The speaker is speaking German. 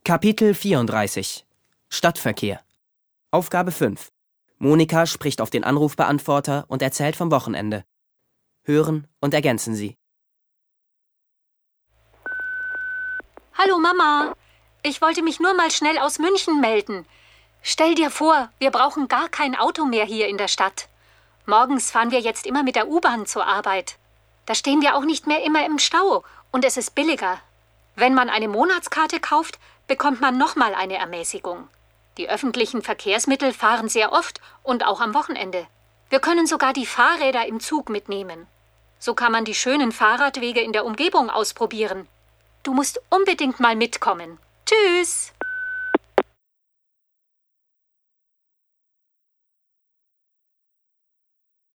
Kapitel 34 Stadtverkehr. Aufgabe 5. Monika spricht auf den Anrufbeantworter und erzählt vom Wochenende. Hören und ergänzen Sie. Hallo Mama, ich wollte mich nur mal schnell aus München melden. Stell dir vor, wir brauchen gar kein Auto mehr hier in der Stadt. Morgens fahren wir jetzt immer mit der U-Bahn zur Arbeit. Da stehen wir auch nicht mehr immer im Stau und es ist billiger. Wenn man eine Monatskarte kauft, bekommt man nochmal eine Ermäßigung. Die öffentlichen Verkehrsmittel fahren sehr oft und auch am Wochenende. Wir können sogar die Fahrräder im Zug mitnehmen. So kann man die schönen Fahrradwege in der Umgebung ausprobieren. Du musst unbedingt mal mitkommen. Tschüss!